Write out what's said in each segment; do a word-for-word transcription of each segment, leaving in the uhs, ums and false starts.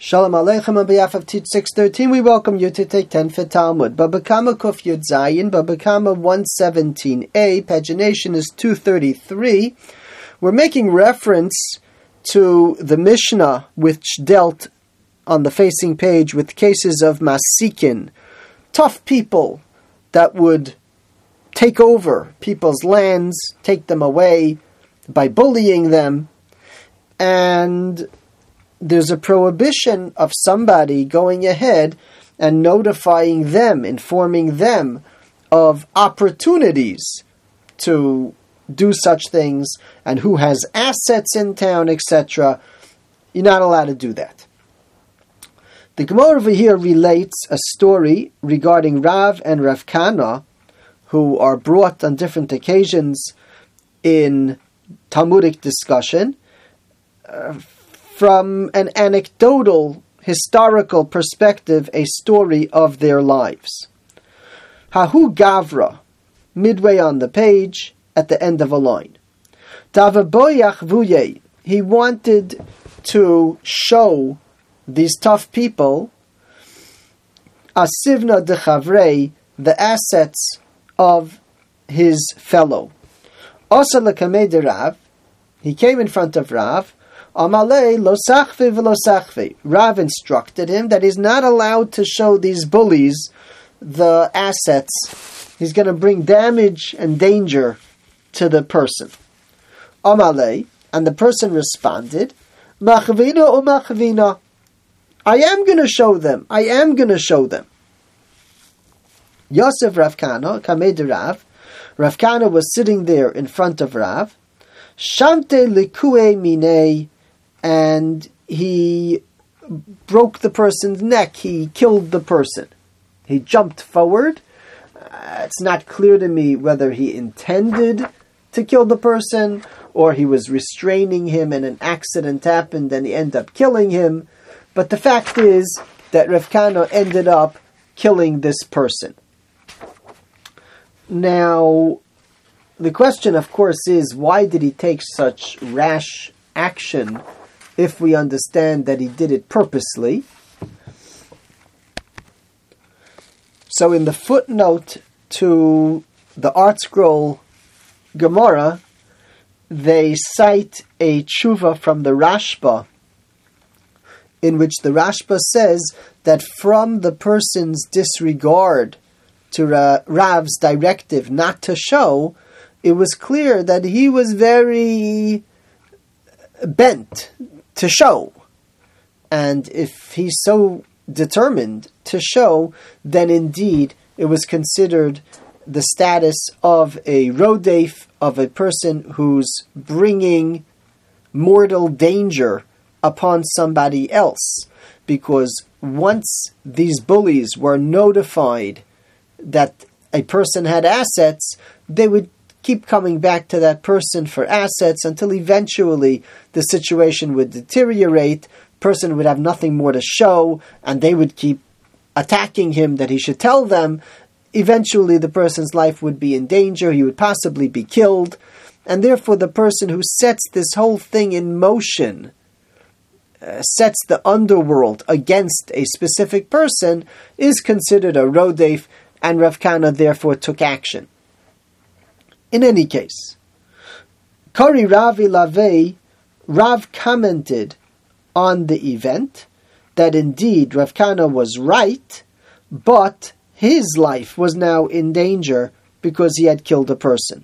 Shalom Aleichem on behalf of Teach six thirteen, we welcome you to take ten for Talmud. Baba Kama Kuf Yud Zayin, Baba Kama one seventeen a, pagination is two thirty-three. We're making reference to the Mishnah which dealt on the facing page with cases of Masikin, tough people that would take over people's lands, take them away by bullying them, and there's a prohibition of somebody going ahead and notifying them, informing them of opportunities to do such things and who has assets in town, et cetera. You're not allowed to do that. The Gemara over here relates a story regarding Rav and Rav Kana, who are brought on different occasions in Talmudic discussion, uh, from an anecdotal, historical perspective, a story of their lives. Hahu Gavra, midway on the page, at the end of a line. Davaboyach vuye, he wanted to show these tough people, asivna de chavrei, the assets of his fellow. Asa lekamei de Rav, he came in front of Rav. Amalei lo sachvi v'lo sachvi. Rav instructed him that he's not allowed to show these bullies the assets. He's going to bring damage and danger to the person. Amalei, and the person responded, Machvina o machvina. I am going to show them. I am going to show them. Yosef Rav Kana, Kamed Rav, Rav Kana was sitting there in front of Rav. Shamte likue minei, and he broke the person's neck. He killed the person. He jumped forward. Uh, it's not clear to me whether he intended to kill the person or he was restraining him and an accident happened and he ended up killing him. But the fact is that Rav Kana ended up killing this person. Now, the question, of course, is why did he take such rash action if we understand that he did it purposely? So in the footnote to the Art Scroll Gemara, they cite a tshuva from the Rashba, in which the Rashba says that from the person's disregard to Ra- Rav's directive not to show, it was clear that he was very bent to show. And if he's so determined to show, then indeed it was considered the status of a rodef, of a person who's bringing mortal danger upon somebody else. Because once these bullies were notified that a person had assets, they would keep coming back to that person for assets until eventually the situation would deteriorate, person would have nothing more to show, and they would keep attacking him that he should tell them. Eventually the person's life would be in danger, he would possibly be killed, and therefore the person who sets this whole thing in motion, uh, sets the underworld against a specific person, is considered a rodef, and Rav Kana therefore took action. In any case, Kari Ravi Lavei, Rav commented on the event that indeed Rav Kana was right, but his life was now in danger because he had killed a person.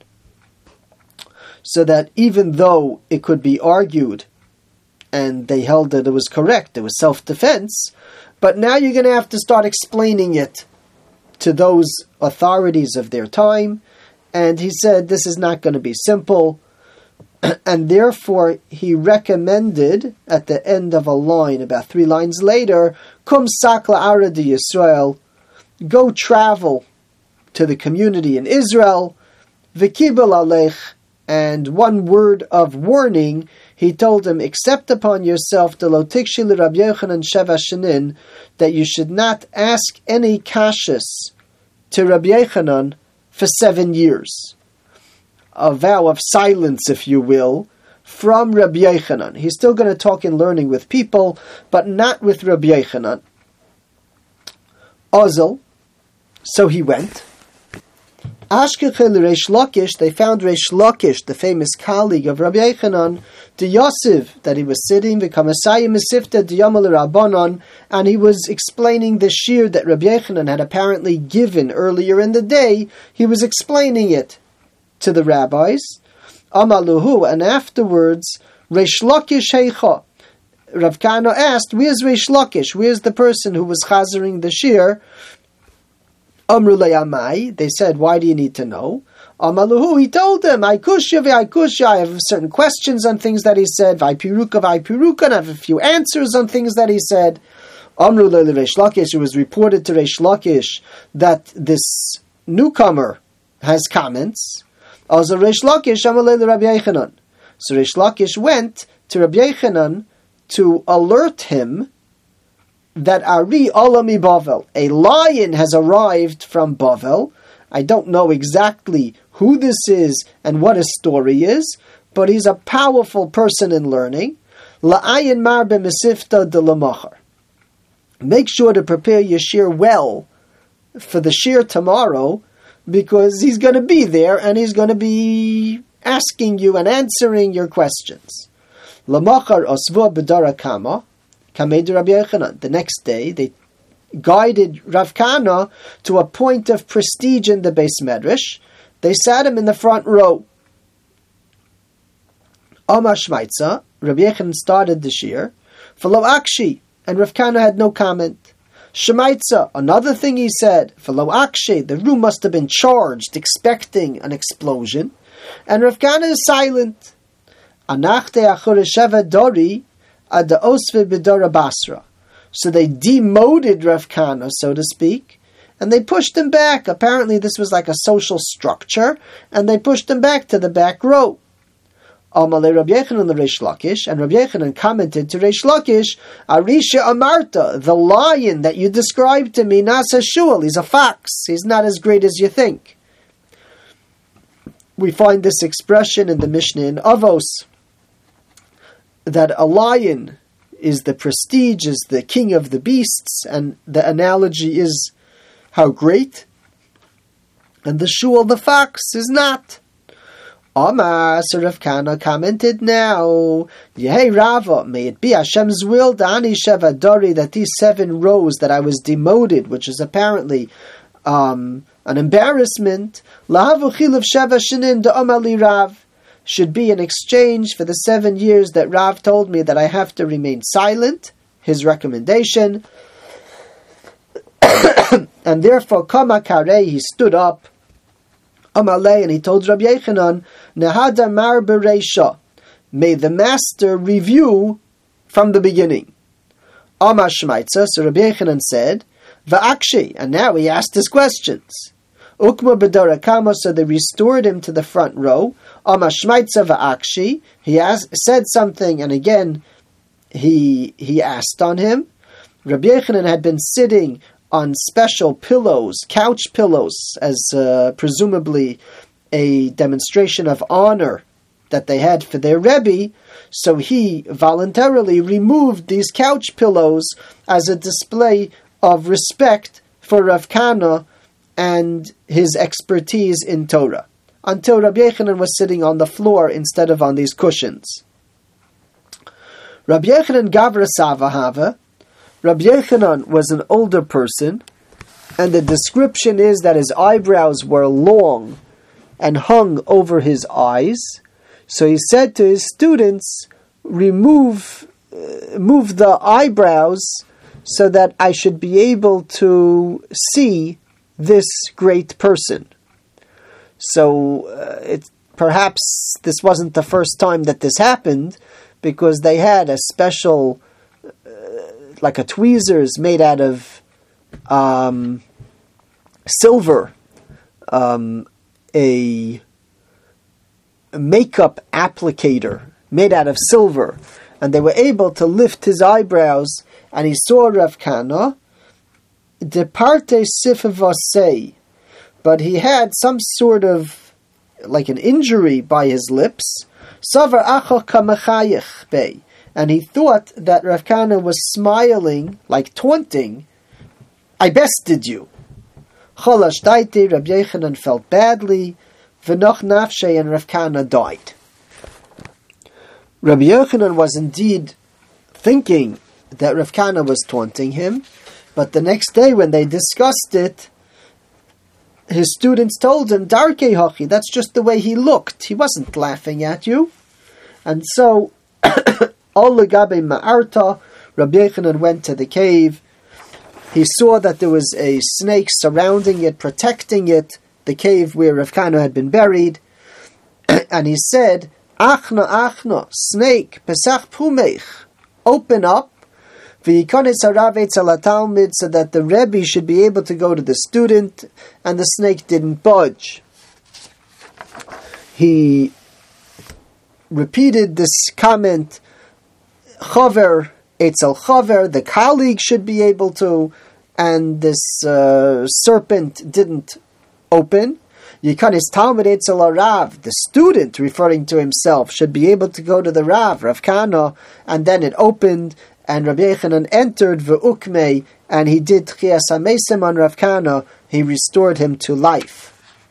So that even though it could be argued, and they held that it was correct, it was self-defense, but now you're going to have to start explaining it to those authorities of their time. And he said this is not going to be simple, and therefore he recommended at the end of a line, about three lines later, Kum Sakla Aradi Yisrael, go travel to the community in Israel, V'kibel Alech, and one word of warning, he told him, accept upon yourself the Lotikshi Rabbi Yochanan Sheva Shenin, that you should not ask any kashas to Rabbi Yochanan for seven years. A vow of silence, if you will, from Rabbi Yochanan. He's still going to talk in learning with people, but not with Rabbi Yochanan. Ozel, so he went. Ashkechel Reish Lakish, they found Reish Lakish, the famous colleague of Rabbi Yochanan, the Yosef, that he was sitting, v'kamasayim mesifta diyamal rabbanon, and he was explaining the shir that Rabbi Yochanan had apparently given earlier in the day. He was explaining it to the rabbis. Amaluhu, and afterwards, Reish Lakish heicha. Rav Kahana asked, where's Reish Lakish? Where's the person who was chazering the shir? Amrulei Amai, they said, why do you need to know? Amaluhu, he told them, I kushya I kushya, I have certain questions on things that he said, Vai piruka Vai piruka, and I have a few answers on things that he said. Amrulei Reish Lakish, it was reported to Reish Lakish that this newcomer has comments. Also Reish Lakish, Amalei Rabbi Yochanan. So Reish Lakish went to Rabbi Yochanan to alert him that Ari Olami Bavel, a lion has arrived from Bavel. I don't know exactly who this is and what his story is, but he's a powerful person in learning. La'ayin mar b'mesifta de lamachar. Make sure to prepare your shir well for the shir tomorrow, because he's going to be there and he's going to be asking you and answering your questions. Lamachar osva b'dara kama. The next day, they guided Rav Kahana to a point of prestige in the Beis Medrash. They sat him in the front row. Amar Shmaitza, Rabbi Yochanan started the shir. V'lo akshi, and Rav Kahana had no comment. Shemaitza, another thing he said. V'lo akshi, the room must have been charged, expecting an explosion. And Rav Kahana is silent. Anachte achore sheva dori, Ad Osve B'Dora Basra. So they demoted Rav Kahana, so to speak, and they pushed him back. Apparently this was like a social structure, and they pushed him back to the back row. Amalei Rabbi Yochanan Reish Lakish, and Rabbi Yochanan commented to Reish Lakish, Arisha Amarta, the lion that you described to me, Nasa Shul, he's a fox, he's not as great as you think. We find this expression in the Mishnah in Avos, that a lion is the prestige, is the king of the beasts, and the analogy is how great, and the shul, the fox, is not. Amar, so Rav Kahana commented now, Yehei Rava, may it be Hashem's will, Dani Sheva Dori, that these seven rows that I was demoted, which is apparently um, an embarrassment, Lahavu Chilav Sheva Shinin da Amali Rav, should be in exchange for the seven years that Rav told me that I have to remain silent, his recommendation. And therefore, Kama Karei, he stood up, Amalei, and he told Rabbi Yochanan, Nehada Mar Bereisha, may the master review from the beginning. Amar Shmaitza, so Rabbi Yochanan said, Va'akshi, and now he asked his questions. Ukma B'Dora Kama, so they restored him to the front row. Amar Shmaitza Va'akshi, he asked, said something, and again he he asked on him. Rabbi Yochanan had been sitting on special pillows, couch pillows, as uh, presumably a demonstration of honor that they had for their Rebbe, so he voluntarily removed these couch pillows as a display of respect for Rav Kahana and his expertise in Torah, until Rabbi Yochanan was sitting on the floor instead of on these cushions. Rabbi Yochanan Gavra Savahava, Rabbi Yochanan was an older person, and the description is that his eyebrows were long and hung over his eyes. So he said to his students, remove, uh, move the eyebrows so that I should be able to see this great person. So uh, it, perhaps this wasn't the first time that this happened, because they had a special, uh, like a tweezers made out of um, silver, um, a makeup applicator made out of silver, and they were able to lift his eyebrows, and he saw Rav Kahana, departe sifavasei, but he had some sort of, like an injury by his lips, Savar acho kamachayich bei. And he thought that Rav Kahana was smiling, like taunting, I bested you. Cholash daite, Rabbi Yochanan felt badly, v'noch nafshe, and Rav Kahana died. Rabbi Yochanan was indeed thinking that Rav Kahana was taunting him, but the next day when they discussed it, his students told him, Darkei Hachi, that's just the way he looked. He wasn't laughing at you. And so, Ol Legabe Ma'arta, Rabbi Yochanan went to the cave. He saw that there was a snake surrounding it, protecting it, the cave where Rav Kahana had been buried. And he said, Achna, Achna, snake, Pesach Pumeich, open up, V'yikonis haravetz ala talmid, so that the Rebbe should be able to go to the student, and the snake didn't budge. He repeated this comment, Chaver, etzel Chaver, the colleague should be able to, and this uh, serpent didn't open. Yikanis Talmud etzel Rav, the student, referring to himself, should be able to go to the Rav, Rav Kahana, and then it opened, and Rabbi Yochanan entered ve'ukmei, and he did Tchias HaMesim on Rav Kahana, he restored him to life.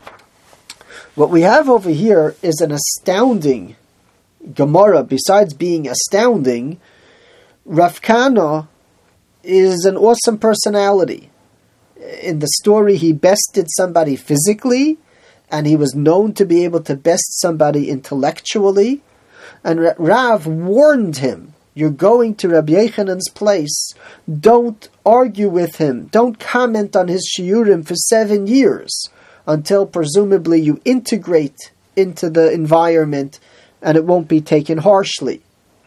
What we have over here is an astounding Gemara. Besides being astounding, Rav Kahana is an awesome personality. In the story, he bested somebody physically, and he was known to be able to best somebody intellectually, and Rav warned him, you're going to Rabbi Yochanan's place, don't argue with him, don't comment on his shiurim for seven years, until presumably you integrate into the environment and it won't be taken harshly.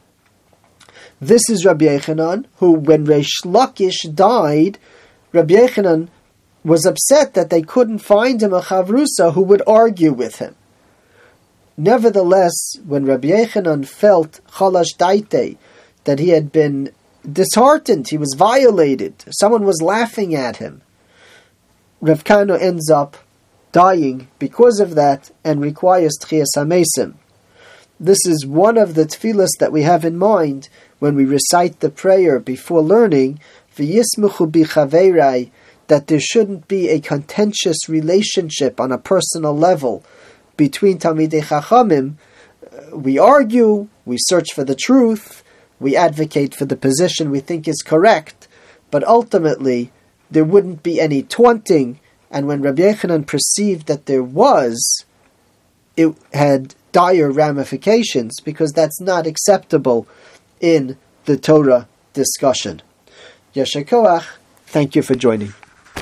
This is Rabbi Yochanan, who when Reish Lakish died, Rabbi Yochanan was upset that they couldn't find him a chavrusa who would argue with him. Nevertheless, when Rabbi Yochanan felt chalash daite, that he had been disheartened, he was violated, someone was laughing at him, Rav Kahana ends up dying because of that and requires Tchias HaMesim. This is one of the tefillas that we have in mind when we recite the prayer before learning, V'yismuchu b'chaveirai, that there shouldn't be a contentious relationship on a personal level between Talmidei Chachamim. We argue, we search for the truth, we advocate for the position we think is correct, but ultimately there wouldn't be any taunting, and when Rabbi Yochanan perceived that there was, it had dire ramifications, because that's not acceptable in the Torah discussion. Yasher Koach, thank you for joining.